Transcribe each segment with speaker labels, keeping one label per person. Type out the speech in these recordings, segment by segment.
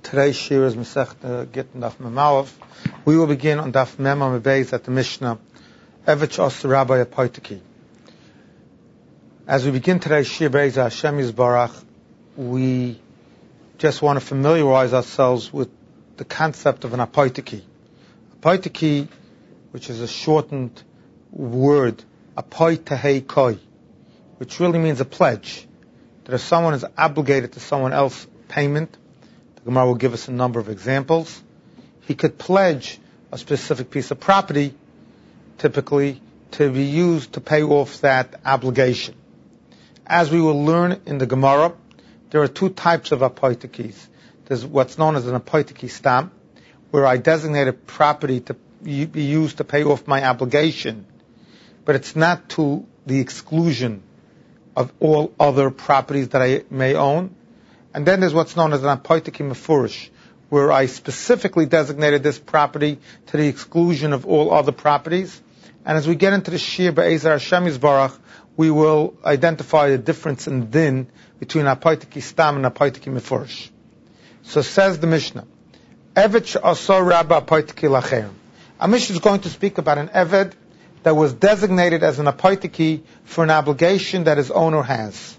Speaker 1: Today's shir is Masechta Gittin Daf Mem Aleph. We will begin on Daf Mem Amud Beis at the Mishnah. Evet Os Rabbi Apoitiki. As we begin today's shir Beis Hashem Yisbarach, we just want to familiarize ourselves with the concept of an apoitiki. Apoitiki, which is a shortened word, apoitahei koi, which really means a pledge. That if someone is obligated to someone else payment, the Gemara will give us a number of examples. He could pledge a specific piece of property, typically, to be used to pay off that obligation. As we will learn in the Gemara, there are two types of apoitikis. There's what's known as an apoitiki stam, where I designate a property to be used to pay off my obligation, but it's not to the exclusion of all other properties that I may own. And then there's what's known as an apoitiki mefurish, where I specifically designated this property to the exclusion of all other properties. And as we get into the shir be'ezer Hashem Yisbarach, we will identify the difference in din between apoitiki stam and apoitiki mefurish. So says the Mishnah, Evet she'asor rabba apoitiki lacherim. Our Mishnah is going to speak about an eved that was designated as an apoitiki for an obligation that his owner has.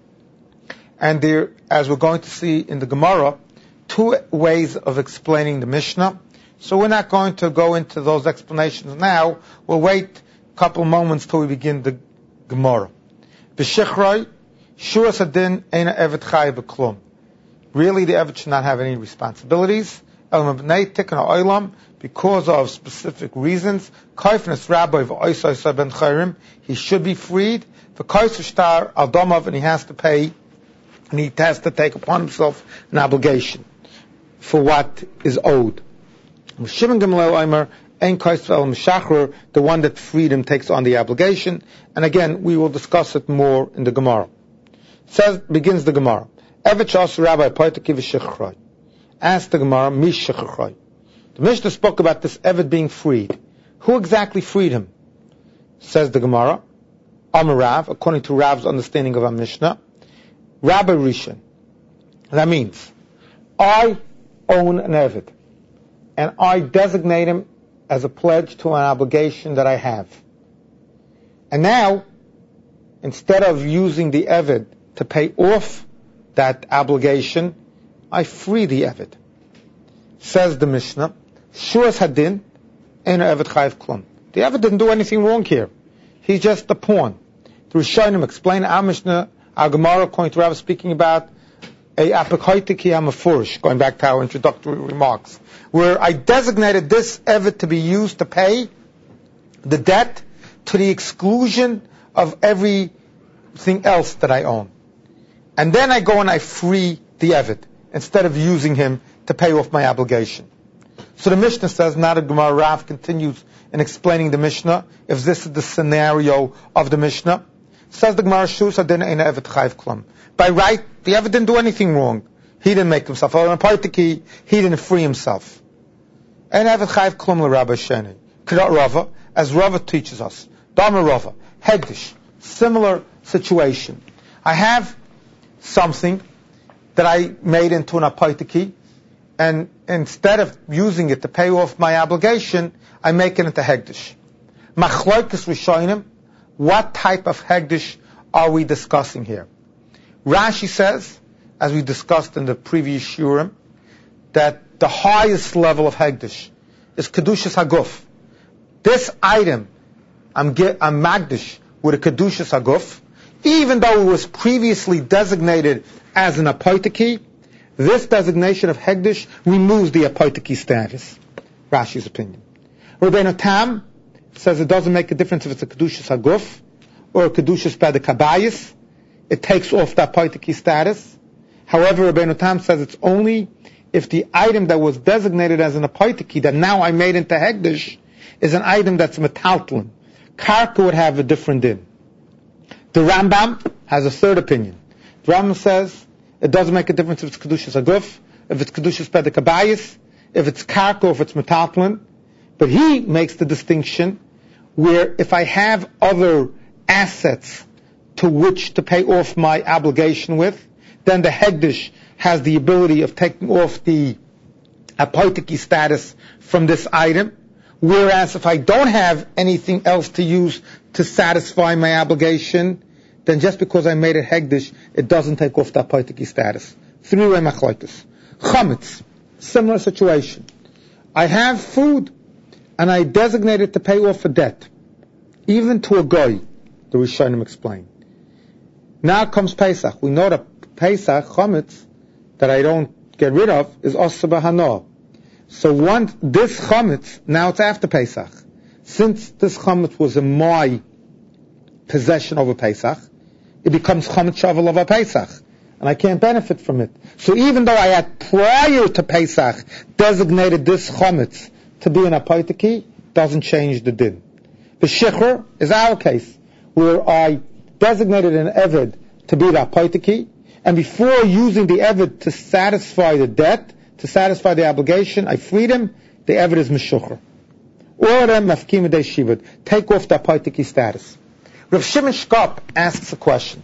Speaker 1: And there, as we're going to see in the Gemara, two ways of explaining the Mishnah. So we're not going to go into those explanations now. We'll wait a couple moments till we begin the Gemara. B'shichroi, shuras hadin eina evet chay b'klum. Really, the evet should not have any responsibilities. El mebnei tikkun ha'olam, because of specific reasons. Kaifnes rabbi v'oisai ben chayrim, he should be freed. V'kaisar shtar al domav, and he has to pay, and he has to take upon himself an obligation for what is owed. Shimon Gamliel Omer, ein kaisar el mishachrer, the one that freed him takes on the obligation. And again, we will discuss it more in the Gemara. Begins the Gemara. Evet shas rabbi apoitiki v'shichroi. Ask the Gemara, mish shichroi. The Mishnah spoke about this Evet being freed. Who exactly freed him? Says the Gemara, Amar Rav, according to Rav's understanding of our Mishnah, Rabbi Rishon. That means, I own an Evet, and I designate him as a pledge to an obligation that I have. And now, instead of using the Evet to pay off that obligation, I free the Evet. Says the Mishnah, Shuras hadin, ena evet chayiv klum. The evet didn't do anything wrong here. He's just a pawn. The Rishonim explain our Mishnah, our Gemara, according to Rav, speaking about a apokoitiki hamafurish, going back to our introductory remarks, where I designated this evet to be used to pay the debt to the exclusion of everything else that I own. And then I go and I free the evet, instead of using him to pay off my obligation. So the Mishnah says, now the Gemara Rav continues in explaining the Mishnah, if this is the scenario of the Mishnah. Says the Gemara, Shus hadin eina evet chayiv klum. By right, the Evet didn't do anything wrong. He didn't make himself an apoitiki, he didn't free himself. Eina evet chayiv klum l'Rabbi Sheni. K'dat Rava, as Rava teaches us. Dama Rava, Hegdish, similar situation. I have something that I made into an apoitiki, and instead of using it to pay off my obligation, I make it into hegdish. Machloikes Rishonim, what type of hegdish are we discussing here? Rashi says, as we discussed in the previous shurim, that the highest level of hegdish is kedushas haguf. This item, I'm magdish with a kedushas haguf, even though it was previously designated as an apoitiki, this designation of hegdish removes the apoitiki status. Rashi's opinion. Rabbeinu Tam says it doesn't make a difference if it's a kedushas haguf or a kedushas bedekabayis. It takes off the apoitiki status. However, Rabbeinu Tam says it's only if the item that was designated as an apoitiki that now I made into hegdish is an item that's metaltlin. Karka would have a different din. The Rambam has a third opinion. The Rambam says it doesn't make a difference if it's kedushas haguf, if it's kedushas bedekabayis, if it's karka, if it's metaltlin. But he makes the distinction where if I have other assets to which to pay off my obligation with, then the hegdish has the ability of taking off the a poitiki status from this item, whereas if I don't have anything else to use to satisfy my obligation, then just because I made a hegdish, it doesn't take off that poitiki status. Three-way machlokes. Chametz, similar situation. I have food, and I designate it to pay off a debt, even to a goy, the Rishonim explain. Now comes Pesach. We know that Pesach, chametz, that I don't get rid of, is Osa B'Hano. So once this chametz, now it's after Pesach. Since this chametz was in my possession over Pesach, it becomes chametz shavel over Pesach, and I can't benefit from it. So even though I had prior to Pesach designated this chametz to be an apoitiki, doesn't change the din. The shichur is our case, where I designated an eved to be the apoitiki, and before using the eved to satisfy the debt, to satisfy the obligation, I freed him, the eved is meshucher. Or mafkim dei shivud, take off the apoitiki status. Rav Shimon Shkop asks a question.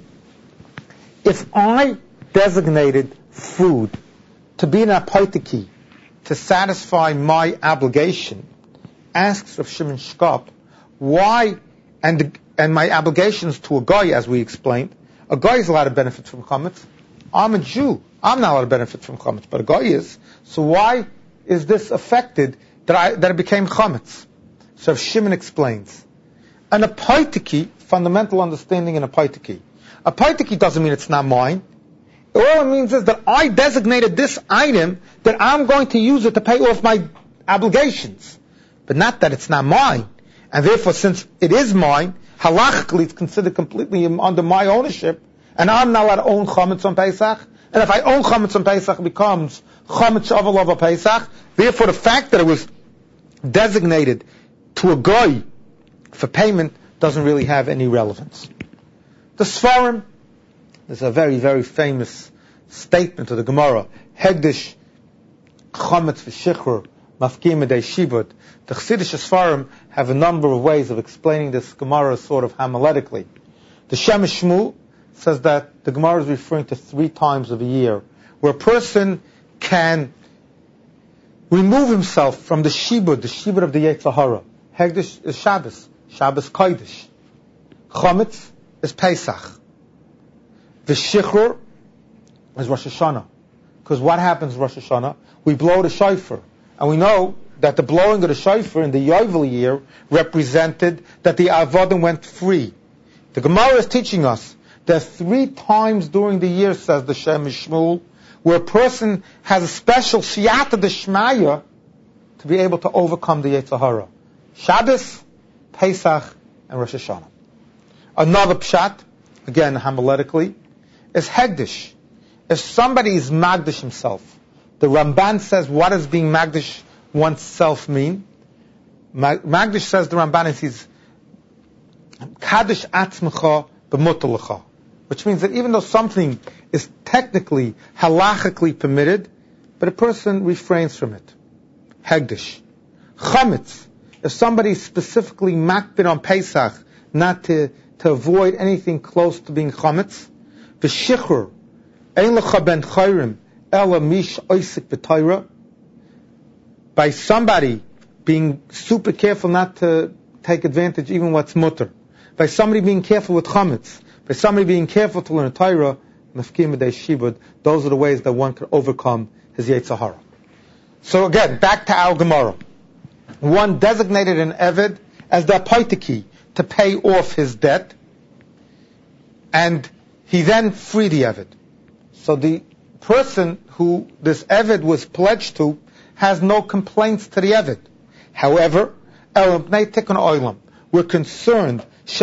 Speaker 1: If I designated food to be an apoitiki to satisfy my obligation, asks Rav Shimon Shkop, why, and my obligations to a guy, as we explained, a guy is allowed to benefit from chametz. I'm a Jew. I'm not allowed to benefit from chametz, but a guy is. So why is this affected that it became chametz? So Shimon explains. An apoitiki, fundamental understanding in apoitiki. Apoitiki doesn't mean it's not mine. All it means is that I designated this item that I'm going to use it to pay off my obligations. But not that it's not mine. And therefore, since it is mine, halachically it's considered completely under my ownership, and I'm not allowed to own chametz on Pesach. And if I own chametz on Pesach, it becomes chametz shavel over Pesach. Therefore, the fact that it was designated to a goy for payment doesn't really have any relevance. The Sfarim, there's a very, very famous statement of the Gemara, Hegdish chametz v'shichur mafkim dei shibud. The Chassidish Sfarim have a number of ways of explaining this Gemara sort of homiletically. The Shemesh Shmuel says that the Gemara is referring to 3 times of a year, where a person can remove himself from the shibud of the Yetzer Hara. Hegdish is Shabbos Kodesh. Chametz is Pesach. V'shichur is Rosh Hashanah. Because what happens Rosh Hashanah? We blow the shofar. And we know that the blowing of the shofar in the Yovel year represented that the avodim went free. The Gemara is teaching us that 3 times during the year, says the Shemesh Shmuel, where a person has a special siyata d'shmaya to be able to overcome the Yetzer Hara. Shabbos, Pesach, and Rosh Hashanah. Another pshat, again homiletically, is Hegdish. If somebody is magdish himself, the Ramban says, what does being magdish oneself mean? Magdish, says the Ramban, is he's kaddish atzmecha b'mutar, which means that even though something is technically, halachically permitted, but a person refrains from it. Hegdish. Chametz. If somebody specifically makbid on Pesach, not to avoid anything close to being chametz. V'shichur. Ein lecha ben chayrim ela mish oisik b'tayra. By somebody being super careful not to take advantage even what's mutter. By somebody being careful with chametz. By somebody being careful to learn Torah, mafkim b'dei shibud, those are the ways that one could overcome his Yetzer Hara. So again, back to our Gemara. One designated an Eved as the apoitiki to pay off his debt, and he then freed the Eved. So the person who this Eved was pledged to has no complaints to the Eved. However, we're concerned,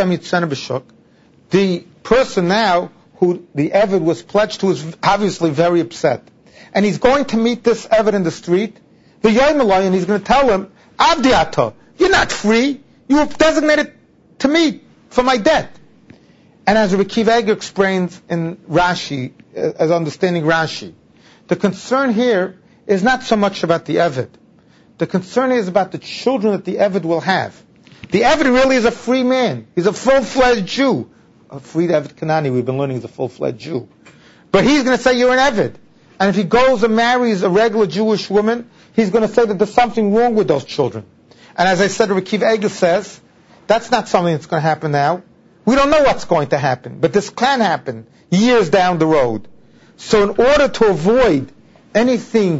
Speaker 1: the person now who the Eved was pledged to is obviously very upset. And he's going to meet this Eved in the street, and he's going to tell him, Avdiata, you're not free. You were designated to me for my debt. And as Rabbi Akiva Eiger explains in Rashi, as understanding Rashi, the concern here is not so much about the Eved. The concern is about the children that the Eved will have. The Eved really is a free man. He's a full-fledged Jew. A freed Eved Kanani, we've been learning, is a full-fledged Jew. But he's going to say, you're an Eved. And if he goes and marries a regular Jewish woman, he's going to say that there's something wrong with those children. And as I said, Rabbi Akiva Eiger says, that's not something that's going to happen now. We don't know what's going to happen, but this can happen years down the road. So in order to avoid anything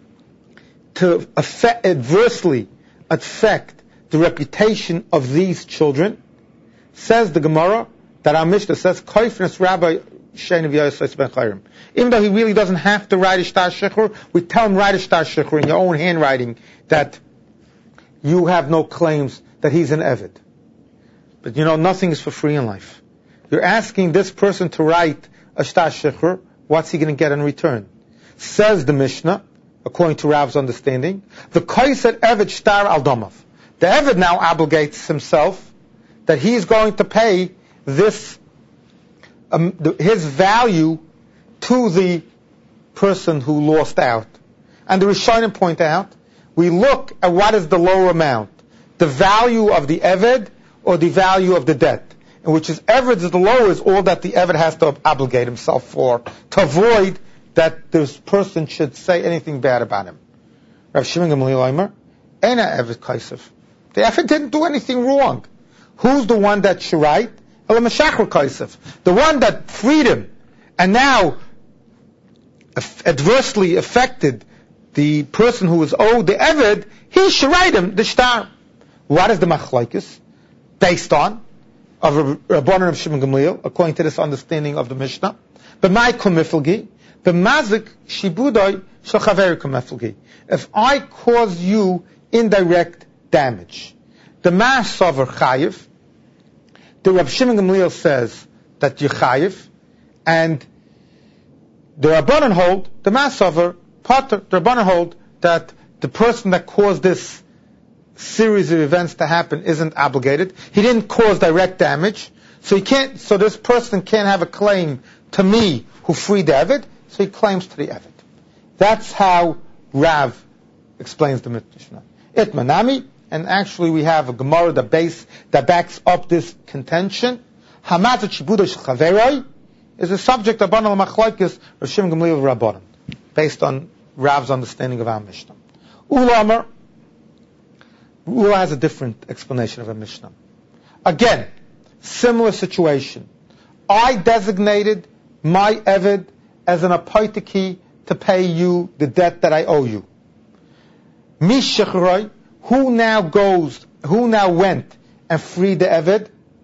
Speaker 1: to adversely affect the reputation of these children, says the Gemara, that our Mishnah says, Koifnes Rabbi Shein V'Yosef Ben Chayrim. Even though he really doesn't have to write a Shtar Shechur, we tell him write a Shtar Shechur in your own handwriting that you have no claims that he's an Eved. But nothing is for free in life. You're asking this person to write a Shtar Shechur, what's he going to get in return? Says the Mishnah, according to Rav's understanding, the Kaiser Eved Shtar Al Domav. The Eved now obligates himself that he's going to pay this, his value to the person who lost out. And the Rishonim point out, we look at what is the lower amount, the value of the Eved or the value of the debt. And which is Eved is the lower is all that the Eved has to obligate himself for, to avoid that this person should say anything bad about him. Rav Shimon Gamliel Omer, Eina Eved Kaisef. The Eved didn't do anything wrong. Who's the one that should write? Elam Shachar Kaisef. The one that freed him and now adversely affected the person who was owed the Eved, he should write him the Shtar. What is the Machlokes based on? Of Rabbanan of Shimon Gamliel, according to this understanding of the Mishnah. B'mai kumifilgi, b'mazik shibudoi shachaveri kumifilgi. If I cause you indirect damage, the ma'asavar chayiv, the Rav Shimon Gamliel says that you chayiv, and the Rabbanan hold, the ma'asavar, the Rabbanan hold that the person that caused this series of events to happen isn't obligated. He didn't cause direct damage, so this person can't have a claim to me who freed the Eved, so he claims to the Eved. That's how Rav explains the Mishnah. Itmanami, and actually we have a Gemara that backs up this contention. Hamazat shibuda shchaveroi is a subject of Banal Machlokes of Shimon Gamliel Rabbanan, based on Rav's understanding of our Mishnah. Ulamer Ula has a different explanation of a Mishnah. Again, similar situation. I designated my Eved as an apoitiki to pay you the debt that I owe you. Mishachroi, who now went and freed the Eved?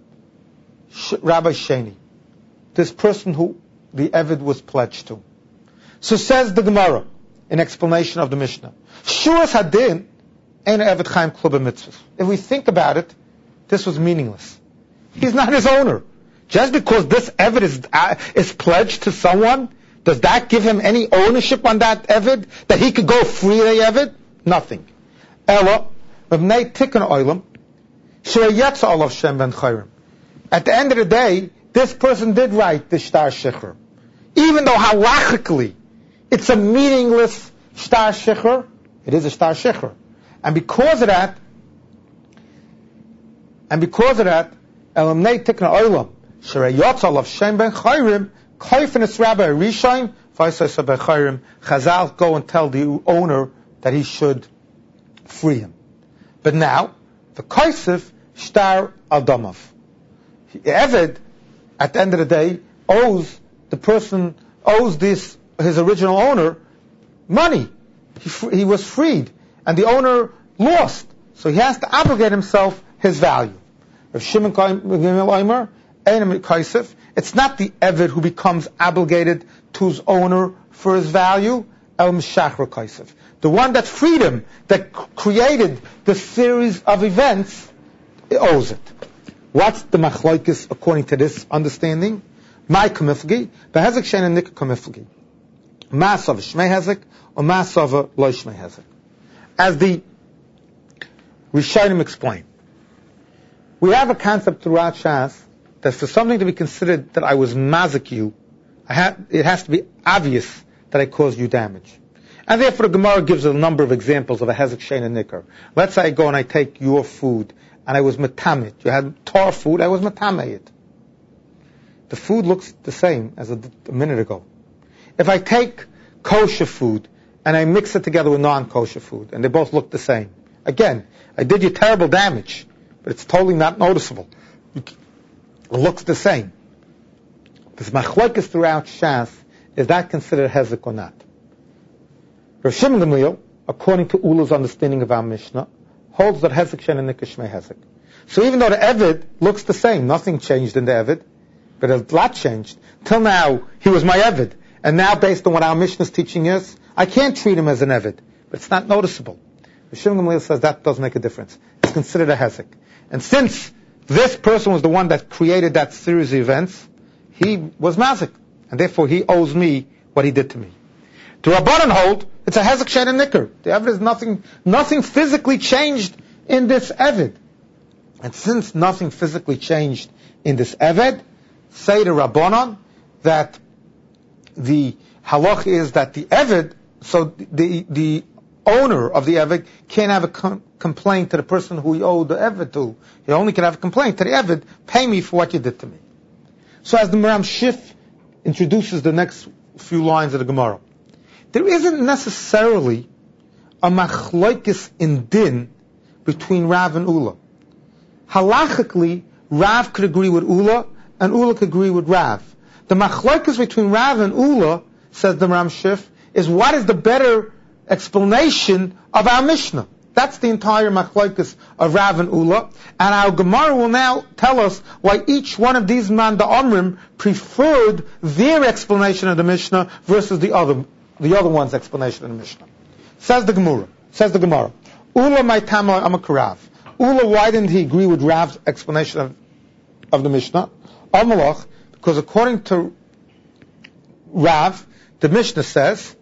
Speaker 1: Rabbi Sheni. This person who the Eved was pledged to. So says the Gemara, in explanation of the Mishnah. Shuras hadin, if we think about it, this was meaningless. He's not his owner. Just because this Eved is pledged to someone, does that give him any ownership on that Eved? That he could go free the Eved? Nothing. Ella, at the end of the day, this person did write the Shtar Shechur. Even though halachically it's a meaningless Shtar Shechur, it is a Shtar Shechur. And because of that, Elamnei Tikna Olam, Shreyotzal of Shem Ben Chayrim, Koifenes Rabbi Rishon, Vaisai Ben Chayrim, Chazal go and tell the owner that he should free him. But now, the Kaisef Shtar Adamav. Eved, at the end of the day, owes his original owner money. He was freed. And the owner lost. So he has to obligate himself his value. It's not the Eved who becomes obligated to his owner for his value. The one that freed him, that created the series of events, owes it. What's the machlokes according to this understanding? My kamifgi, behezek shein nik kamifgi. Masav shmei hezek, or masav lo shmei hezek. As the Rishonim explain, we have a concept throughout Shas that for something to be considered that I was mazik you, it has to be obvious that I caused you damage. And therefore the Gemara gives a number of examples of a hezek shein and nikar. Let's say I go and I take your food and I was matameh. You had tar food, I was matameh it. The food looks the same as a minute ago. If I take kosher food and I mix it together with non-kosher food, and they both look the same. Again, I did you terrible damage, but it's totally not noticeable. It looks the same. This machlokes throughout Shas, is that considered hezek or not? Rav Shimon Gamliel, according to Ula's understanding of our Mishnah, holds that hezek shen and nikah shmei hezek. So even though the Eved looks the same, nothing changed in the Eved, but a lot changed. Till now, he was my Eved. And now, based on what our Mishnah is teaching us, I can't treat him as an Eved. But it's not noticeable. Rav Shimon Gamliel says that doesn't make a difference. It's considered a hezek. And since this person was the one that created that series of events, he was mazik. And therefore, he owes me what he did to me. To Rabbanan hold, it's a hezek shen and nikr. The Eved is nothing physically changed in this Eved. And since nothing physically changed in this Eved, say to Rabbanan that the halach is that the Eved, so the owner of the Eved can't have a complaint to the person who he owed the Eved to. He only can have a complaint to the Eved, pay me for what you did to me. So as the Maram Shif introduces the next few lines of the Gemara, there isn't necessarily a machlokes in din between Rav and Ula. Halachically, Rav could agree with Ula, and Ula could agree with Rav. The machlokes between Rav and Ula, says the Maram Shif, is what is the better explanation of our Mishnah. That's the entire machlokes of Rav and Ula, and our Gemara will now tell us why each one of these man da'amrim preferred their explanation of the Mishnah versus the other one's explanation of the Mishnah. Says the Gemara, Ula my tamar amakarav. Ula, why didn't he agree with Rav's explanation of the Mishnah? Amalach, because according to Rav, the Mishnah says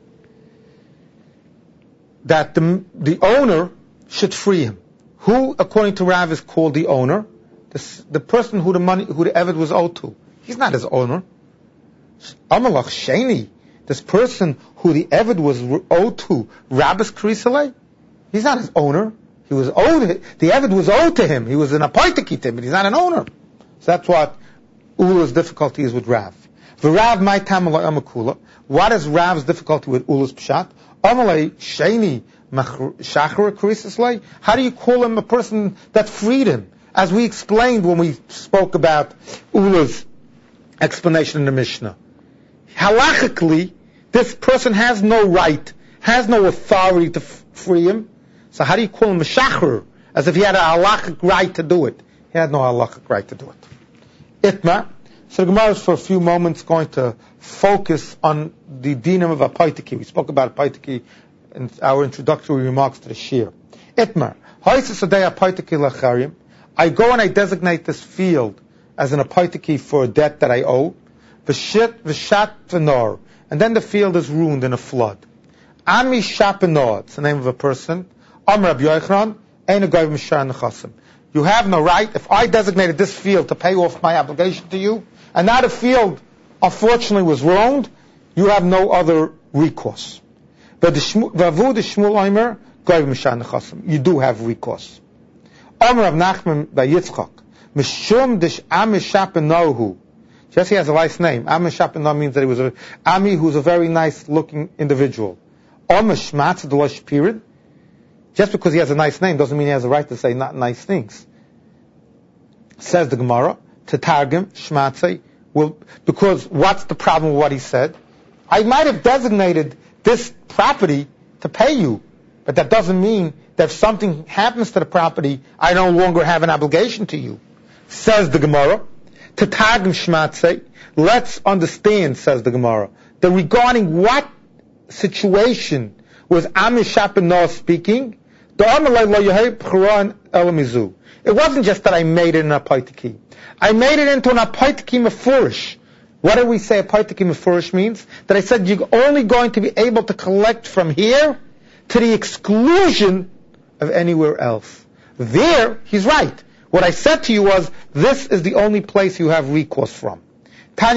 Speaker 1: that the owner should free him. Who, according to Rav, is called the owner? The person who the Eved was owed to. He's not his owner. Amalach Sheni, this person who the Eved was owed to, Rabbis Krisalei, he's not his owner. The Eved was owed to him. He was an apoitiki to him, but he's not an owner. So that's what Ula's difficulty is with Rav. V'Rav my tamalai amakula. What is Rav's difficulty with Ula's pshat? Amalei sheni shachar krisaslei. How do you call him a person that freed him? As we explained when we spoke about Ula's explanation in the Mishnah. Halachically, this person has no right, has no authority to free him. So how do you call him a shachar? As if he had a halachic right to do it. He had no halachic right to do it. Itmar. So the Gemara is for a few moments going to focus on the dinam of a paitiki. We spoke about a paitiki in our introductory remarks to the shir. Itmar. I go and I designate this field as an apaitiki for a debt that I owe. V'shat v'nor. And then the field is ruined in a flood. Ami shapenor. It's the name of a person. Amar Rabbi Yochanan, ein a goy v'mishar nechasim. You have no right, if I designated this field to pay off my obligation to you, and now the field, unfortunately, was wronged, you have no other recourse. But v'avu the Shmuel Omer, goy v'mishar nechasim. You do have recourse. Amar Rav Nachman by Yitzchak, mishum dish ami shapenor. Jesse has a nice name. Ami shapenor means that he was Ami who's a very nice looking individual. Amar shmatz d'losh period. Just because he has a nice name doesn't mean he has a right to say not nice things. Says the Gemara, to targum, shmatzei, because what's the problem with what he said? I might have designated this property to pay you, but that doesn't mean that if something happens to the property, I no longer have an obligation to you. Says the Gemara, to targum shmatzei, let's understand, says the Gemara, that regarding what situation was Amish Shapanah speaking, it wasn't just that I made it an apaitiki. I made it into an apaitiki mefurish. What do we say apaitiki mefurish means? That I said you're only going to be able to collect from here to the exclusion of anywhere else. There, he's right. What I said to you was, this is the only place you have recourse from. I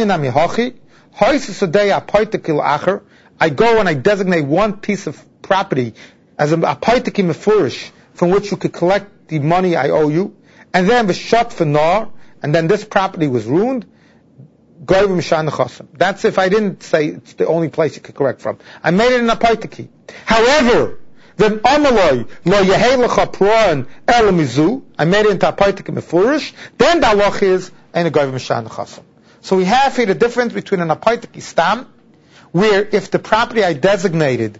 Speaker 1: go and I designate one piece of property as a paitiki mefurish from which you could collect the money I owe you, and then v'shat v'nar, and then this property was ruined. goyva mishan nechasim. That's if I didn't say it's the only place you could correct from. I made it in a paitiki. However, then amaloi lo yehelecha proan elamizu. I made it into a paitiki mefurish. Then the halach is ein a goyva mishan nechasim. So we have here the difference between an apaitiki stam, where if the property I designated,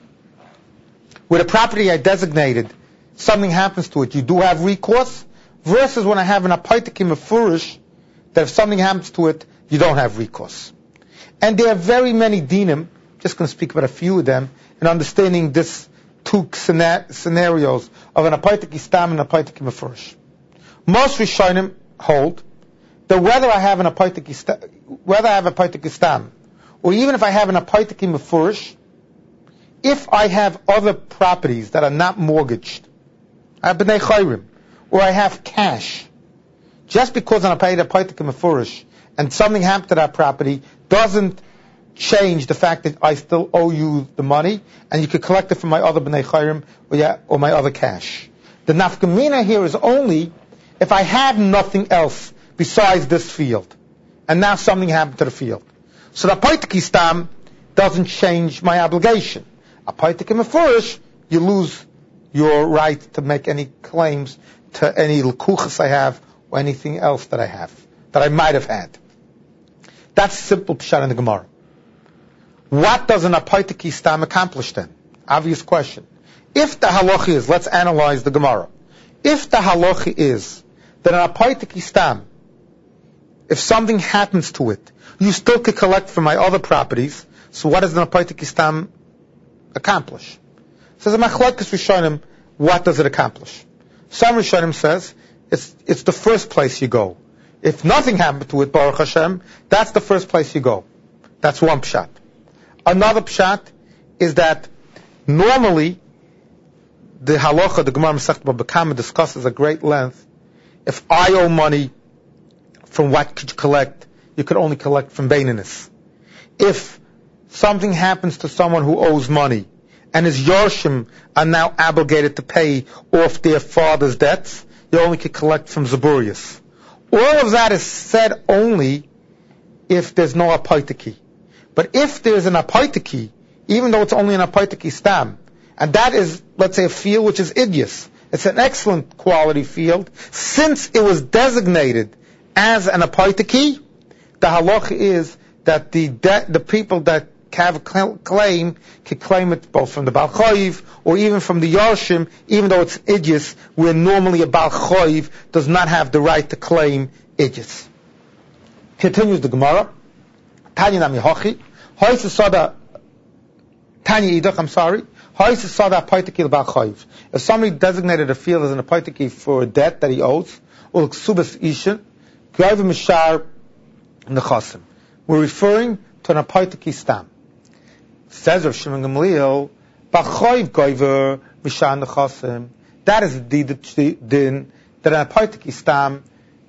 Speaker 1: something happens to it, you do have recourse, versus when I have an apaitiki mefurish, that if something happens to it, you don't have recourse. And there are very many dinim, just going to speak about a few of them, in understanding this two scenarios of an apaitiki stam and an apaitiki mefurish. Most Rishonim hold that whether I have a paitiki stam, or even if I have an apaitiki mefurish, if I have other properties that are not mortgaged, I have b'nei chayrim, or I have cash, just because I paid a paitiki mefurish and something happened to that property doesn't change the fact that I still owe you the money, and you could collect it from my other b'nei chayrim or my other cash. The nafkamina here is only if I had nothing else besides this field, and now something happened to the field. So the paitiki stam doesn't change my obligation. A paitiki mefurish, you lose your right to make any claims to any lekuchas I have or anything else that I have, that I might have had. That's simple pshat in the Gemara. What does an apaitiki stam accomplish then? Obvious question. If the halacha is, let's analyze the Gemara. If the halacha is that an apaitiki stam, if something happens to it, you still could collect from my other properties, so what does an apaitiki stam accomplish? Says a machlokes Rishonim, what does it accomplish? Some Rishonim says, it's the first place you go. If nothing happened to it, Baruch Hashem, that's the first place you go. That's one pshat. Another pshat is that normally the halacha, the Gemara Masechet Bava Kama discusses at great length, if I owe money, from what could you collect? You could only collect from Baininus. If something happens to someone who owes money, and his Yorshim are now obligated to pay off their father's debts, you only could collect from Zaburius. All of that is said only if there's no apaitiki. But if there's an apaitiki, even though it's only an apaitiki stam, and that is, let's say, a field which is idios, it's an excellent quality field, since it was designated as an apaitiki, the halacha is that the people that have a claim can claim it both from the Baal Chayiv or even from the Yarshim, even though it's idios, where normally a Baal Chayiv does not have the right to claim idios. Continues the Gemara. Tanya Nami Hochi. Hoysa Sada Tanya Idach, I'm sorry. Hoysa Sada Apaitiki Baal Chayiv. If somebody designated a field as an apaitiki for a debt that he owes, or Ksubas Isha, Goyva Mishar Nechasim. We're referring to an apaitiki stam. Says Rav Shimon Gamliel, B'chayiv Goyva Mishar Nechasim. That is the din that an apaitiki stam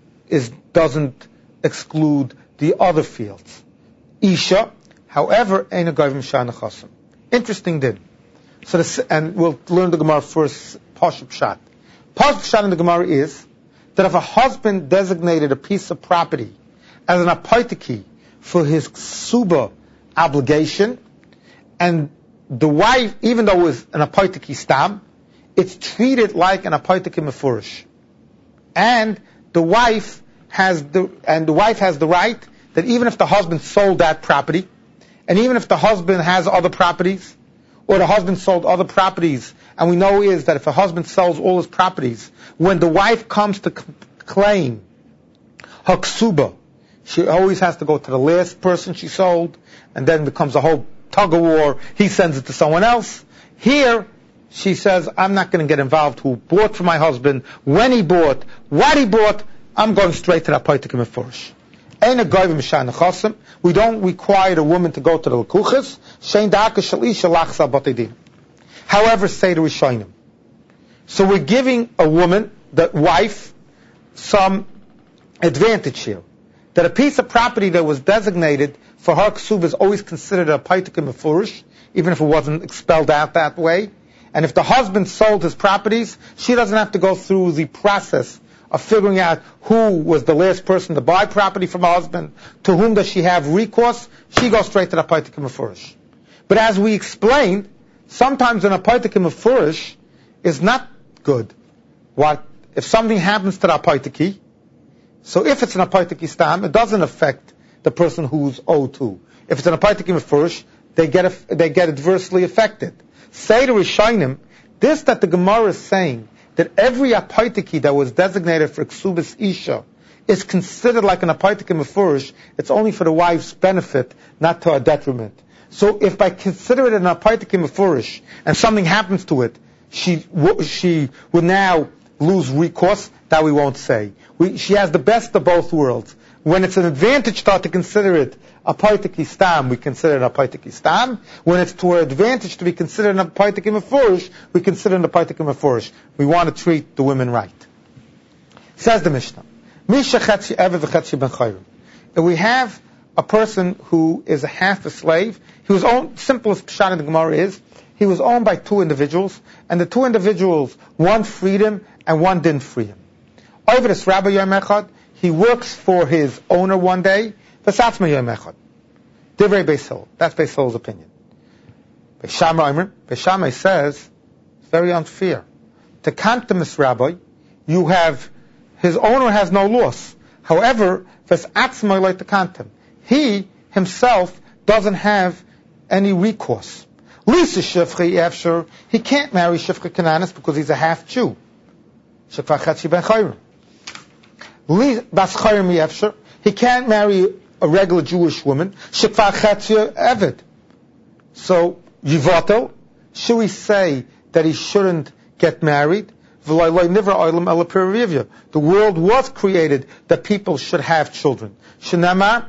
Speaker 1: doesn't exclude the other fields. Isha, however, ain't a Goyva Mishar Nechasim. Interesting din. So and we'll learn the Gemara first, Pashup Pshat. Pashup Pshat in the Gemara is that if a husband designated a piece of property as an apaitiki for his ksuba obligation, and the wife, even though it was an apaitiki stam, it's treated like an apaitiki mefurish, and the wife has the right that even if the husband sold that property, and even if the husband has other properties, or the husband sold other properties, and we know is that if a husband sells all his properties, when the wife comes to claim her ksuba, she always has to go to the last person she sold, and then becomes a whole tug of war. He sends it to someone else. Here, she says, I'm not going to get involved who bought for my husband, when he bought, what he bought. I'm going straight to the apaitiki mefurish. Ein a goyva mishar nechasim. We don't require a woman to go to the lekuchas. Shein da'aka shel isha lachsa batei. However, say the Rishonim. So we're giving a woman, the wife, some advantage here. That a piece of property that was designated for her ksuba is always considered a apaitiki mefurish, even if it wasn't expelled out that way. And if the husband sold his properties, she doesn't have to go through the process of figuring out who was the last person to buy property from her husband, to whom does she have recourse, she goes straight to the Apaytikim Mefurish. But as we explained, sometimes an Apaytikim Mefurish is not good. What if something happens to the Apaytiki? So if it's an Apaytiki Stam, it doesn't affect the person who's owed to. If it's an Apaytiki Mefurish, they get adversely affected. Say to Rishonim, this that the Gemara is saying, that every Apaytiki that was designated for Ksubis Isha is considered like an Apaytiki Mefurish, it's only for the wife's benefit, not to her detriment. So if by considering it an Apaytiki Mefurish, and something happens to it, she would now lose recourse, that we won't say. She has the best of both worlds. When it's an advantage to her to consider it a Apaytiki Stam, we consider it a Apaytiki Stam. When it's to her advantage to be considered an Apaytiki Mefurish, we consider it an Apaytiki Mefurish. We want to treat the women right. Says the Mishnah, Misha Chetzi Eved v'Chetzi Ben Chayrim. If we have a person who is a half a slave, he was owned, simplest pshat in the Gemara is, he was owned by two individuals, and the two individuals, one freed him and one didn't free him. Over this Rabbi Yom Echad, he works for his owner one day, V'satzma Yom Echad. Divrei Beis Hillel. That's Beis Hillel's opinion. Beis Shammai says, it's very unfair. To Kantemis Rabbi, you have, his owner has no loss. However, V'satzma like to Kantem. He himself doesn't have any recourse. Lisa Shifchi Efshur, he can't marry Shifcha Kananis because he's a half Jew. Shekvar Chetzi Ben Chayrim. Bas Chayrim Efshur, he can't marry a regular Jewish woman. Shekvar Chetzi Eved. So, Yivatel, should we say that he shouldn't get married? The world was created that people should have children. Shenamar,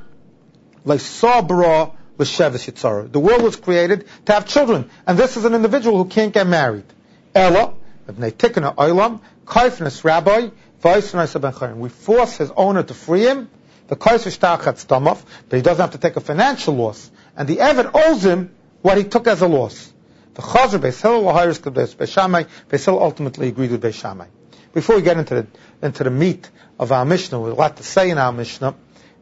Speaker 1: the world was created to have children, and this is an individual who can't get married. Ella, we force his owner to free him, but he doesn't have to take a financial loss, and the Eved owes him what he took as a loss. The Chazar Beis Hillel ultimately agreed with Beis Shammai. Before we get into the meat of our Mishnah, we have a lot to say in our Mishnah.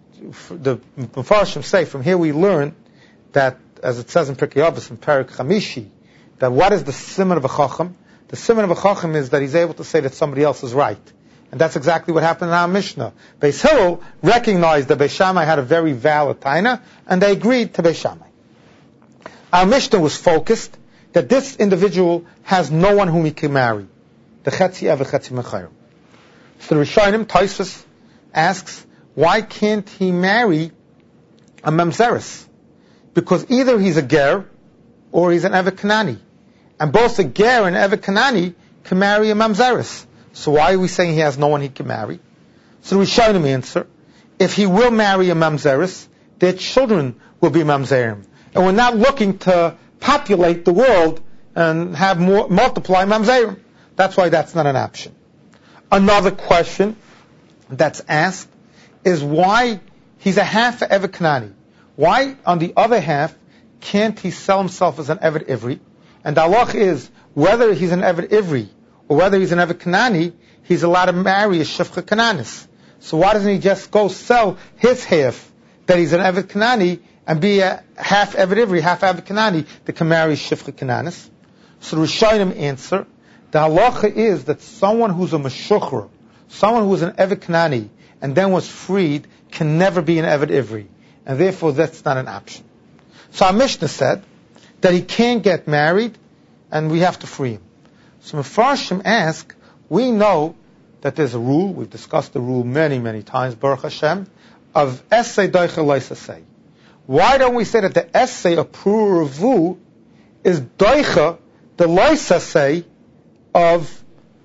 Speaker 1: The Mefarshim say, from here we learn that, as it says in Pirkei Avos in Perek Chamishi, that what is the siman of a Chacham? The siman of a Chacham is that he's able to say that somebody else is right. And that's exactly what happened in our Mishnah. Beis Hillel recognized that Beis Shammai had a very valid taina, and they agreed to Beis Shammai. Our Mishnah was focused that this individual has no one whom he can marry. The Chetzi Eved Chetzi Ben Chayrim. So the Rishonim, Tosfos asks, why can't he marry a Mamzeres? Because either he's a Ger, or he's an Eved Kanani. And both a Ger and an Eved Kanani can marry a Mamzeres. So why are we saying he has no one he can marry? So the Rishonim answer, if he will marry a Mamzeres, their children will be Mamzerim. And we're not looking to populate the world and have multiply Mamzerim. That's why that's not an option. Another question that's asked is why he's a half Eved Kanani. Why, on the other half, can't he sell himself as an Eved Ivri? And the halach is, whether he's an Eved Ivri or whether he's an Eved Kanani, he's allowed to marry a Shifcha Kananis. So why doesn't he just go sell his half, that he's an Eved Kanani, and be a half Eved Ivri, half Eved Kanani, that can marry Shifcha Kananis? So the Rishonim answer, the halacha is that someone who's a Meshuchra, someone who's an Eved Kanani, and then was freed, can never be an Eved Ivri. And therefore that's not an option. So our Mishnah said that he can't get married, and we have to free him. So Mefarshim ask, we know that there's a rule, we've discussed the rule many, many times, Baruch Hashem, of essay doicha loisasei. Why don't we say that the essay of Puravu is doicha, the loisasei of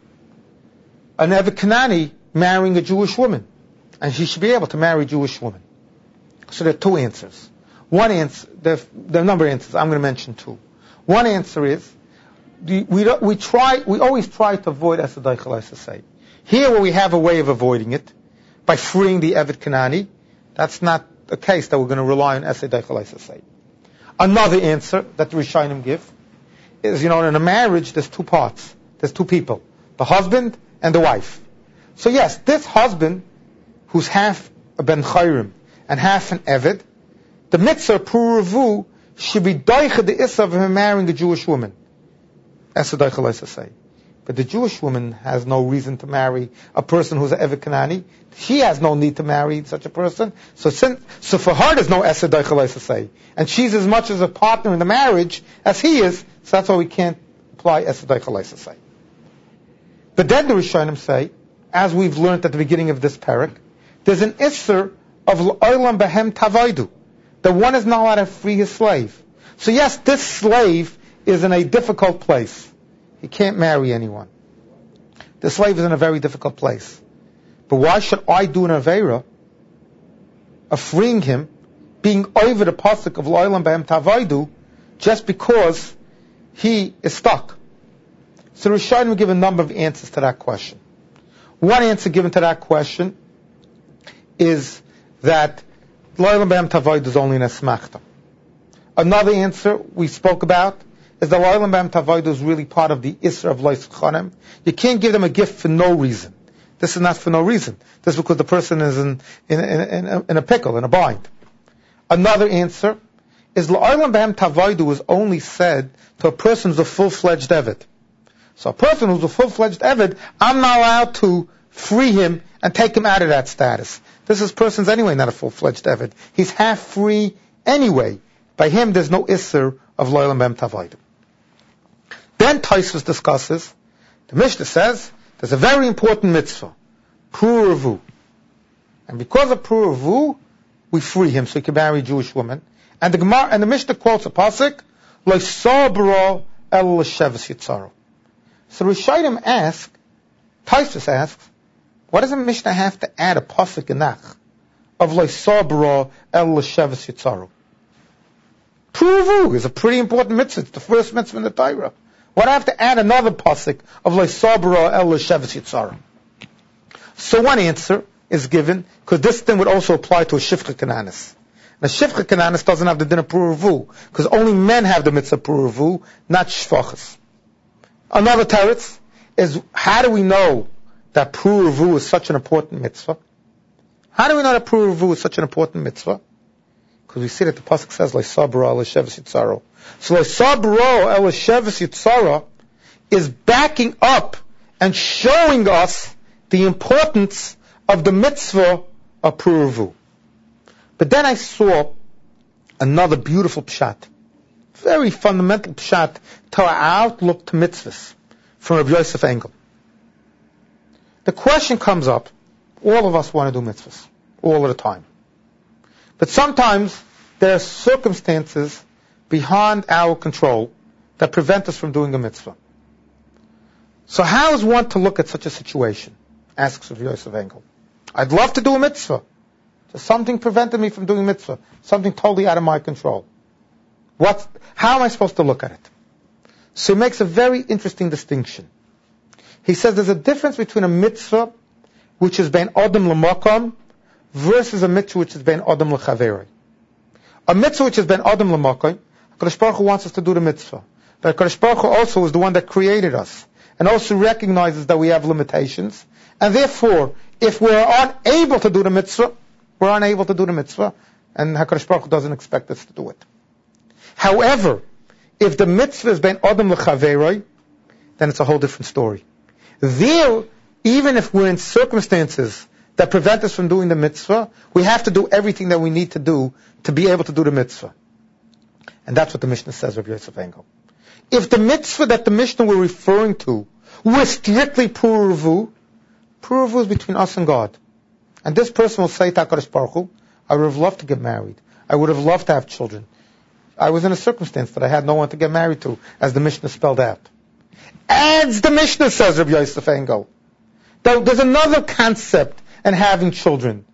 Speaker 1: an Eved Kanani marrying a Jewish woman? And she should be able to marry a Jewish woman. So there are two answers. One answer, there are a number of answers, I'm going to mention two. One answer is, we always try to avoid Esed Daichel say. Here where we have a way of avoiding it, by freeing the Eved Kanani, that's not a case that we're going to rely on Esed Daichel say. Another answer that the Rishonim give is, in a marriage there's two parts. There's two people, the husband and the wife. So yes, this husband, who's half a ben chayrim and half an eved, the mitzvah pruruvu should be doicha the issa of him marrying a Jewish woman. That's the doicha laisa say. But the Jewish woman has no reason to marry a person who's an eved Kanani. She has no need to marry such a person. So for her there's no essa doicha laisa say. And she's as much as a partner in the marriage as he is, so that's why we can't apply essa doicha laisa say. But then the Rishonim say, as we've learned at the beginning of this parak, there's an isser of l'olam behem tavaidu, that one is not allowed to free his slave. So yes, this slave is in a difficult place. He can't marry anyone. The slave is in a very difficult place. But why should I do an aveira of freeing him, being over the pasuk of l'olam behem tavaidu, just because he is stuck? So Rishonim will give a number of answers to that question. One answer given to that question is that l'olam behem tavaidu is only an esmachta. Another answer we spoke about is that l'olam behem tavaidu is really part of the isra of lois chanem. You can't give them a gift for no reason. This is not for no reason. This is because the person is in a pickle, in a bind. Another answer is l'olam behem tavaidu is only said to a person who's a full-fledged eved. So a person who's a full-fledged eved, I'm not allowed to free him and take him out of that status. This person's anyway not a full-fledged eved. He's half free anyway. By him, there's no isser of l'olam behem tavaidu. Then Tosfos discusses, the Mishnah says, there's a very important mitzvah, pruruvu. And because of pruruvu, we free him so he can marry a Jewish woman. And the Gemara, and the Mishnah quotes a pasuk, lo sabra el l'sheves yitzaro. So Rishonim ask, Tosfos asks, why doesn't Mishnah have to add a pasuk in that of lo sabra el l'sheves yitzaro? Pruruvu is a pretty important mitzvah. It's the first mitzvah in the Torah. Why do I have to add another pasuk of lo sabra el l'sheves yitzaro? So one answer is given, because this thing would also apply to a shifcha kananis. Now shifcha kananis doesn't have the din of pruruvu, because only men have the mitzvah pruruvu, not shvachas. Another teretz is, how do we know that pruruvu is such an important mitzvah? How do we know that pruruvu is such an important mitzvah? Because we see that the pasuk says, lo sabra el l'sheves yitzaro. So lo sabra el l'sheves yitzaro is backing up and showing us the importance of the mitzvah of pruruvu. But then I saw another beautiful pshat, very fundamental pshat to our outlook to mitzvahs from Rabbi Yosef Engel. The question comes up, all of us want to do mitzvahs, all of the time. But sometimes there are circumstances beyond our control that prevent us from doing a mitzvah. So how is one to look at such a situation? Asks Rabbi Yosef Engel. I'd love to do a mitzvah. Just something prevented me from doing mitzvah. Something totally out of my control. How am I supposed to look at it? So he makes a very interesting distinction. He says there's a difference between a mitzvah which is bein adam l'makom versus a mitzvah which is bein adam l'chaverei. A mitzvah which is bein adam l'makom, HaKadosh Baruch Hu wants us to do the mitzvah. But HaKadosh Baruch Hu also is the one that created us and also recognizes that we have limitations. And therefore, if we're unable to do the mitzvah, we're unable to do the mitzvah, and HaKadosh Baruch Hu doesn't expect us to do it. However, if the mitzvah is bein adam l'chaverei, then it's a whole different story. There, even if we're in circumstances that prevent us from doing the mitzvah, we have to do everything that we need to do to be able to do the mitzvah. And that's what the Mishnah says, Rabbi Yosef Engel. If the mitzvah that the Mishnah we're referring to were strictly pruruvu is between us and God. And this person will say to HaKadosh Baruch Hu, I would have loved to get married. I would have loved to have children. I was in a circumstance that I had no one to get married to, as the Mishnah spelled out. As the Mishnah says, Rabbi Yosef Engel, there's another concept in having children.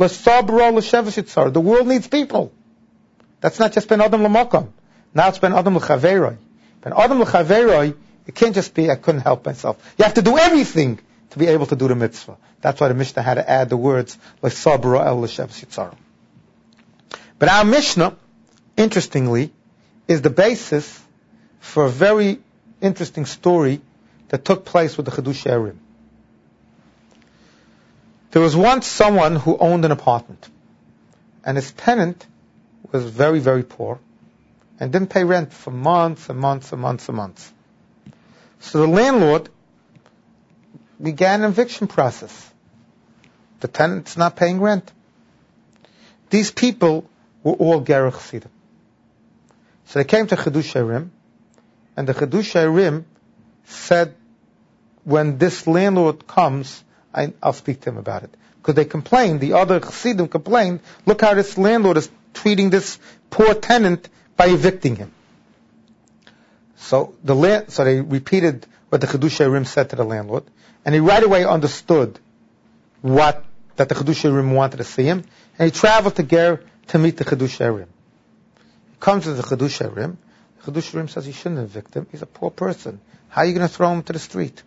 Speaker 1: The world needs people. That's not just ben adam l'makom. Now it's ben adam l'chaveroi. Ben adam l'chaveroi, it can't just be, I couldn't help myself. You have to do everything to be able to do the mitzvah. That's why the Mishnah had to add the words, l'sabra el l'sheves yitzaro. But our Mishnah, interestingly, is the basis for a very interesting story that took place with the Chidushei HaRim. There was once someone who owned an apartment, and his tenant was very, very poor, and didn't pay rent for months and months and months and months. So the landlord began an eviction process. The tenant's not paying rent. These people were all Gerei Chassidim. So they came to Chidush Rim, and the Chidush Rim said, when this landlord comes, I'll speak to him about it. Because they complained, the other Chassidim complained, look how this landlord is treating this poor tenant by evicting him. So they repeated what the Chidush Rim said to the landlord, and he right away understood that the Chidush Rim wanted to see him, and he traveled to Ger to meet the Chidush Rim. He comes to the Chidush Rim. The Chidush Rim says he shouldn't evict him. He's a poor person. How are you going to throw him to the street?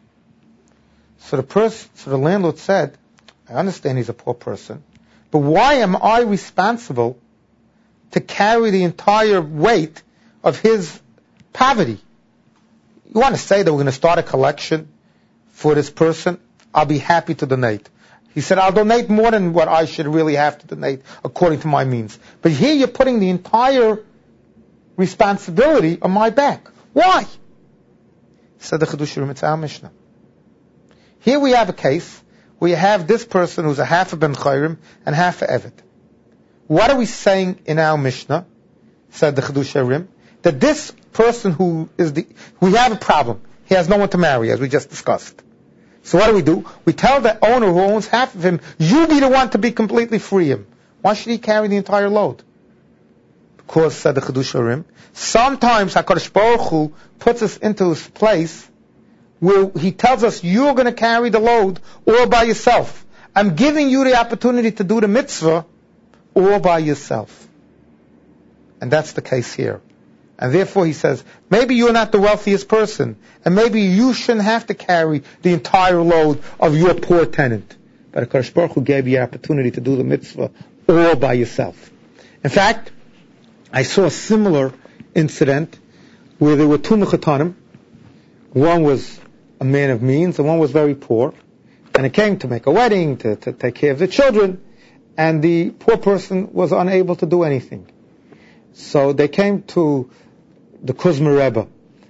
Speaker 1: So the landlord said, I understand he's a poor person, but why am I responsible to carry the entire weight of his poverty? You want to say that we're going to start a collection for this person? I'll be happy to donate. He said, I'll donate more than what I should really have to donate according to my means. But here you're putting the entire responsibility on my back. Why? Said the Chidush Rim, it's our Mishnah. Here we have a case where you have this person who's a half a Ben Chayrim and half a Eved. What are we saying in our Mishnah? Said the Chidush Rim, that this person we have a problem. He has no one to marry, as we just discussed. So what do? We tell the owner who owns half of him, you be the one to be completely free him. Why should he carry the entire load? Because, said the Chidush Rim, sometimes HaKadosh Baruch Hu puts us into his place where he tells us, you're going to carry the load all by yourself. I'm giving you the opportunity to do the mitzvah all by yourself. And that's the case here. And therefore he says, maybe you're not the wealthiest person, and maybe you shouldn't have to carry the entire load of your poor tenant. But HaKadosh Baruch Hu gave you the opportunity to do the mitzvah all by yourself. In fact, I saw a similar incident where there were two mechatanim. One was a man of means, and one was very poor. And it came to make a wedding, to take care of the children, and the poor person was unable to do anything. So they came to the Kuzma Rebbe,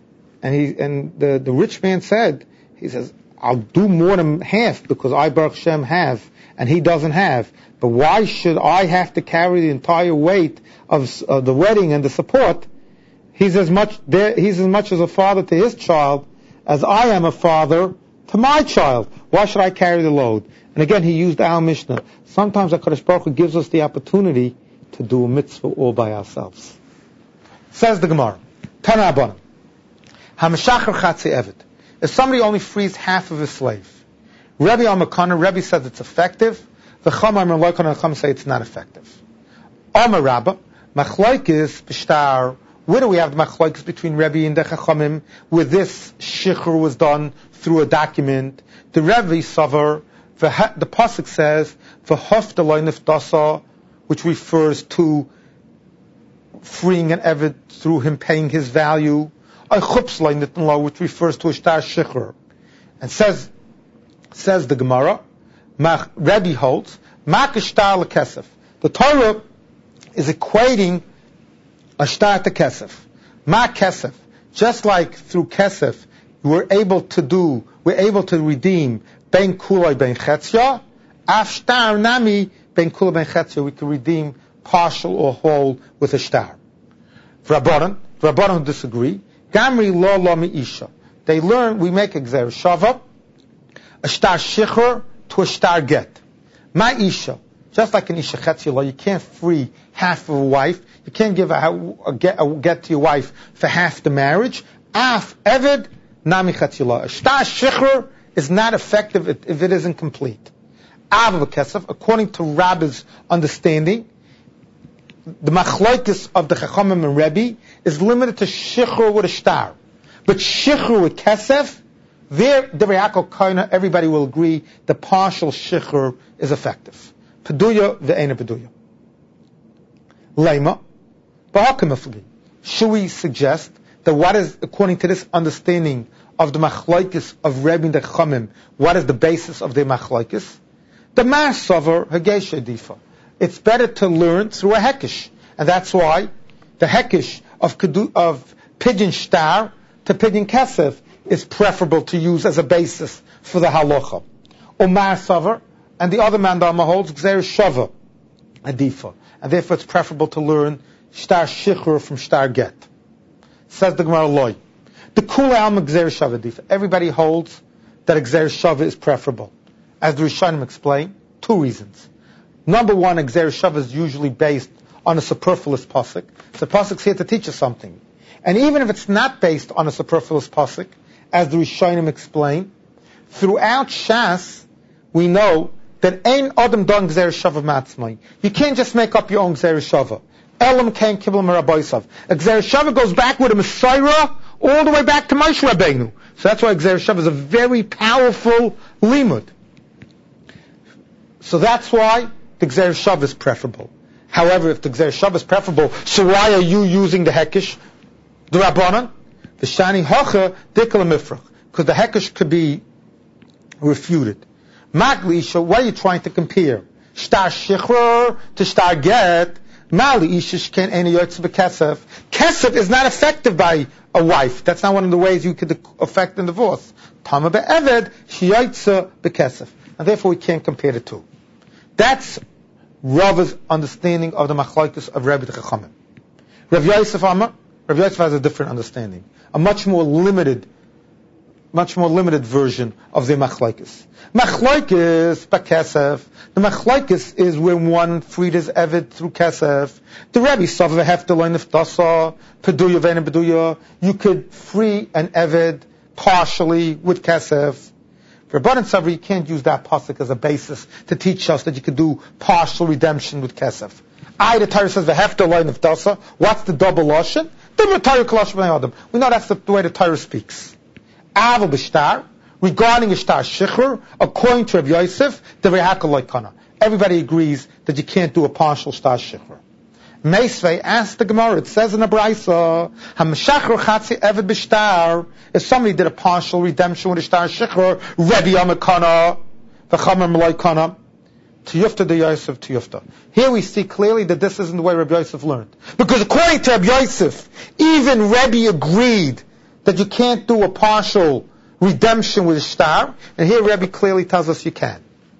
Speaker 1: and the rich man said, he says, I'll do more than half because I, Baruch Shem, have, and he doesn't have. But why should I have to carry the entire weight of the wedding and the support? He's as much as a father to his child as I am a father to my child. Why should I carry the load? And again, he used our Mishnah. Sometimes HaKadosh Baruch Hu gives us the opportunity to do a mitzvah all by ourselves. Says the Gemara, Tana Abanim, HaMeshachar Chatzi Eved. If somebody only frees half of his slave, Rebbe Amakana, Rebbe says it's effective. The Chama Merloikon and Chama say it's not effective. Amar Rabba, Machlaikis B'shtar. Where do we have the Machlaikis between Rebbe and the Chachamim, where this shichur was done through a document? The Rebbe Savar, the pasuk says, V'hofdaloi nifdasa, which refers to freeing an Eved through him paying his value. Chupsloi nitnlo, which refers to a shtar shichur. And says the Gemara, Rebbe holds, Mak shtar lekesef. The Torah is equating a shtar to kesef. Mak kesef. Just like through kesef, we're able to redeem ben kuloi ben chetzia, af shtar nami ben kuloi ben chetzia, we can redeem partial or whole with a shtar. Rabbanan disagree. Gamri lo mi isha. They learn, we make a gzer shava, a shtar shichur to a shtar get. Ma isha. Just like an isha chetzia law, you can't free half of a wife. You can't give a get to your wife for half the marriage. Af eved nami chetzia law. A shtar shichur is not effective if it isn't complete. Av kesef, according to Rabbi's understanding, the machlokes of the Chachamim and Rebbe is limited to shichur with a shtar. But shichur with kesef, there, the Re'akol Koina, everybody will agree, the partial shichur is effective. Peduya ve'ena peduya. Lema, b'hakamafli. Should we suggest that what is, according to this understanding of the machlokes of Rebbe and the Chachamim, what is the basis of their machlokes? The Masavar Hagesha Difa. It's better to learn through a Hekesh. And that's why the Hekesh of Pidyon Shtar to Pidyon Kesef is preferable to use as a basis for the halacha. Umar Savar, and the other mandama holds Gzer Shava Adifa. And therefore it's preferable to learn Shtar Shichr from Shtar Get. Says the Gemara Loi. The Kula Alma Gzer Shava Adifa. Everybody holds that Gzer Shava is preferable. As the Rishonim explain, two reasons. Number one, Gzer Shava is usually based on a superfluous pasuk. So pasuk's here to teach us something. And even if it's not based on a superfluous pasuk, as the Rishonim explain, throughout Shas, we know that Ein Adam Don Gzer Shava Matzmai. You can't just make up your own Gzer Shava. Elam Kain Kibbel Meraboisav. A Gzer Shava goes back with a Messiah all the way back to Moshe Rabbeinu. So that's why Gzer Shava is a very powerful limud. So that's why the Gzer Shava is preferable. However, if the Gzer Shava is preferable, so why are you using the Hekesh, the Rabbanan? The Shani Hocha Dikla Mifrach. Because the Hekesh could be refuted. Magli Isha, what are you trying to compare? Shtar Shichr to Shtar Get. Mali Isha Shken Eni Yotze B'Kesef. Kesef is not affected by a wife. That's not one of the ways you could affect in divorce. Tama Be'eved Shiyotze B'Kesef. And therefore we can't compare the two. That's Rava's understanding of the machlokes of Rebbe Chachamim. Rav Yosef Amar, Rav Yosef has a different understanding, a much more limited version of the machlokes. Machlokes b'kesef. The machlokes is when one freed his eved through kesef. The Rebbe Sava hefteloi niftasa peduya ve'en peduya. You could free an eved partially with kesef. For Rabbanan Savri, you can't use that pasuk as a basis to teach us that you could do partial redemption with kesef. The Torah says v'hefteloi niftasa. What's the double lashon? The Torah kolash b'nei adam. We know that's the way the Torah speaks. Aval b'shtar, regarding a shtar shichr, according to Rabbi Yosef, the rehakal loikana. Everybody agrees that you can't do a partial shtar shichr. Meisvei asked the Gemara, it says in the Braisa, Hamashachar chatzi eved b'shtar, if somebody did a partial redemption with a shtar shichr, Rebbe Amakana, v'chamer maloikana, tiyufta de Yosef tiyufta. Here we see clearly that this isn't the way Rabbi Yosef learned. Because according to Rabbi Yosef, even Rebbe agreed that you can't do a partial redemption with a shtar, and here Rebbe clearly tells us you can.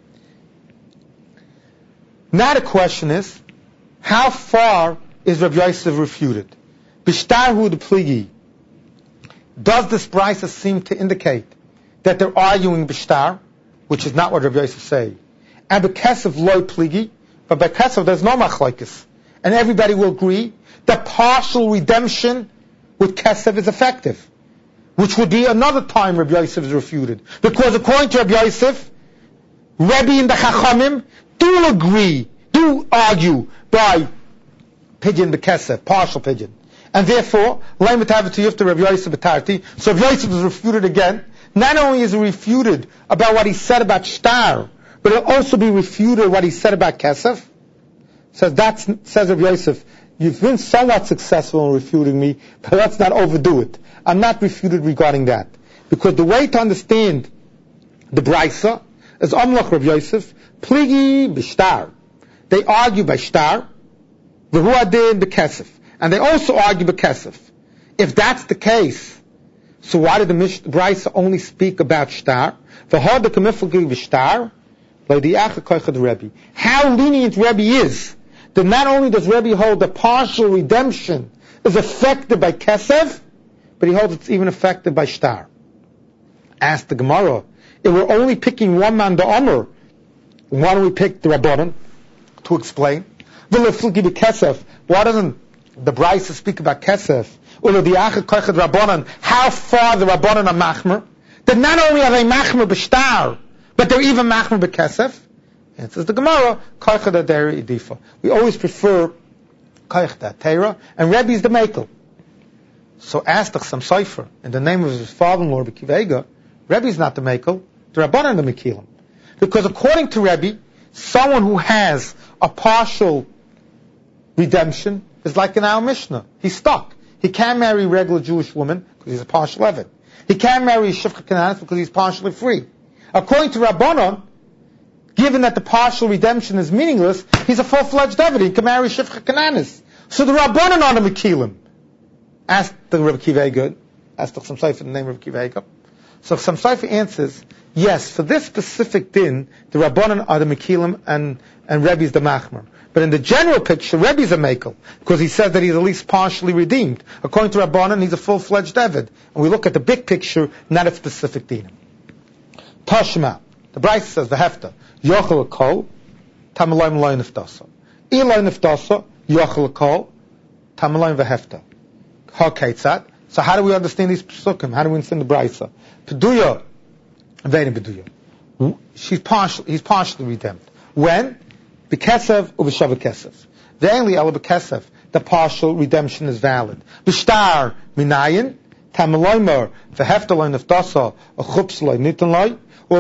Speaker 1: Now the question is, how far is Rabbi Yosef refuted? B'shtar hu de pligi. Does this brisa seem to indicate that they're arguing b'shtar, which is not what Rabbi Yosef say, and b'kesef loy pligi, but b'kesef there's no machlokes, and everybody will agree that partial redemption with kesef is effective, which would be another time Rabbi Yosef is refuted. Because according to Rabbi Yosef, Rebbe and the Chachamim do argue by pidyon b'kesef, partial pidyon. And therefore, so Rabbi Yosef is refuted again. Not only is he refuted about what he said about shtar, but it'll also be refuted what he said about kesef. Says Rabbi Yosef, you've been somewhat successful in refuting me, but let's not overdo it. I'm not refuted regarding that. Because the way to understand the Braisa is Amlach Rabbi Yosef, Pligi b'shtar. They argue by shtar, v'hu adin b'kesef. And they also argue b'kesef. If that's the case, so why did the Braisa only speak about shtar? V'had the kamiflgi b'shtar, l'di'ach koichad Rebbe. How lenient Rebbe is, that not only does Rebbe hold the partial redemption is affected by kesef, but he holds it's even affected by shtar. Ask the Gemara, if we're only picking one man the Omer, why don't we pick the Rabbanan to explain? Why doesn't the Braisa speak about kesef? How far the Rabbanan are machmer? That not only are they machmer b'shtar, but they're even machmer b'kesef. Answers the Gemara, koichad aderi idifa. We always prefer koichad Torah, and Rebbe is the makel. So ask the Chassam Sofer, in the name of his father-in-law, Rebbe Akiva Eiger, Rebbe is not the makel, the Rabbanan the mekilim. Because according to Rebbe, someone who has a partial redemption is like an Al Mishnah. He's stuck. He can't marry a regular Jewish woman because he's a partial Eved. He can't marry a Shifcha Kananis because he's partially free. According to Rabbanan, given that the partial redemption is meaningless, he's a full-fledged Eved. He can marry Shifcha Kananis. So the Rabbanan are the Mekilim. Ask the Rebbe Kiva Eger. Ask the Chassam Sofer the name of Rebbe Kiva Eger. So Chassam Sofer answers, yes, for this specific din, the Rabbanan are the Mekilim and Rebbe is the Machmer. But in the general picture, Rebbe is a Mekel, because he says that he's at least partially redeemed. According to Rabbanan, he's a full-fledged Eved. And we look at the big picture, not at specific din. Tashma. The Brisa says, V'hefta, Yochel Kol, Tamalayim Loy Niftasa. Ilay Niftasa, Yochel Kol, Tamalayim V'hefta. Ha-Keitzat. So how do we understand these psukim? How do we understand the Brisa? Peduya, Vein Peduya. He's partially redeemed. When? B'kesev u'b'shav kesef. Ve'enli ala b'kesev. The partial redemption is valid. B'shtar minayin, Tamalayim V'hefta Loy Niftasa, Achups Loy Nitan Loy. So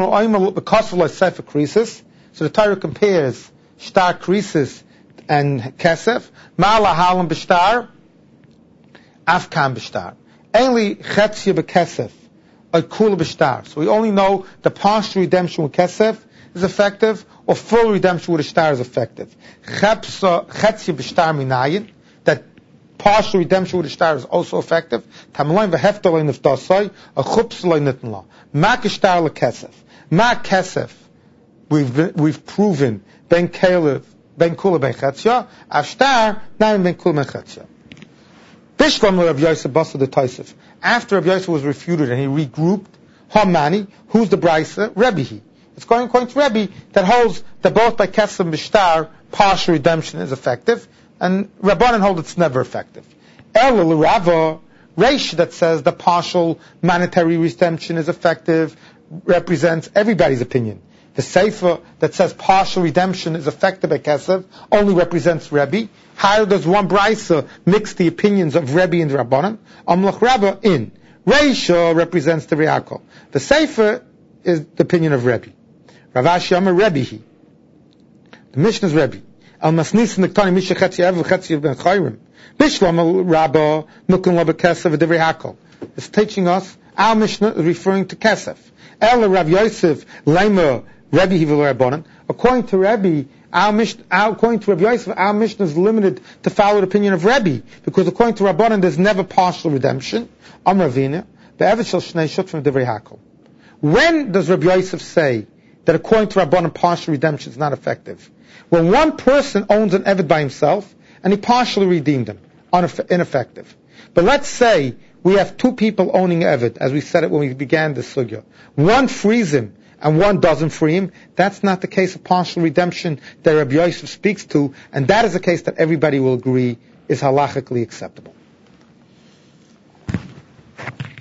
Speaker 1: the Torah compares shtar krisis and kesef. Ma'ala halam b'shtar, afkan b'shtar. Only chetzia b'kesef, or kula b'shtar. So we only know the partial redemption with kesef is effective, or full redemption with a shtar is effective. Chetzia b'shtar minayin, that partial redemption with a shtar is also effective. Tamalayim v'hefta loy niftasai, a chups loy nitn la. Ma kishtar lekesef. Ma kesef. We've proven ben kelev, ben kula ben chetzia. Ashtar now ben kula ben chetzia. Bishlam Rav Yosef Basa the Taisif. After Rav Yosef was refuted and he regrouped, Hamani, who's the Brisa? Rebbe. It's going to Rebbe that holds that both by kesef and bishtar partial redemption is effective, and Rabbanan hold it's never effective. El Rava Reish that says the partial monetary redemption is effective represents everybody's opinion. The Sefer that says partial redemption is effective at Kesef only represents Rebbe. How does one Brisa mix the opinions of Rebbe and Rabbanan? Amlach Rabba in. Reish represents the Reakol. The Sefer is the opinion of Rebbe. Rav Ashi Amar Rebbe. The Mishnah is Rebbe. Al Masnis Niktani Misha Chetzi Ev Chetzi Ben Chayrim. Bishlam Rabba Nukun Laba Kesef V'Divrei Hakol. It's teaching us our Mishnah is referring to Kesef. El Rav Yosef Leimer Rebbe Hivul Rabbanan. According to Rebbe, according to Rav Yosef, our Mishnah is limited to follow the opinion of Rebbe, because according to Rabbanan, there's never partial redemption. Am Ravina Be'evet Shel Shnei Shut from Divrei Hakol. When does Rav Yosef say that according to Rabbanan, partial redemption is not effective? When one person owns an Eved by himself and he partially redeemed him, ineffective. But let's say we have two people owning Eved, as we said it when we began this sugya. One frees him and one doesn't free him. That's not the case of partial redemption that Rabbi Yosef speaks to, and that is a case that everybody will agree is halachically acceptable.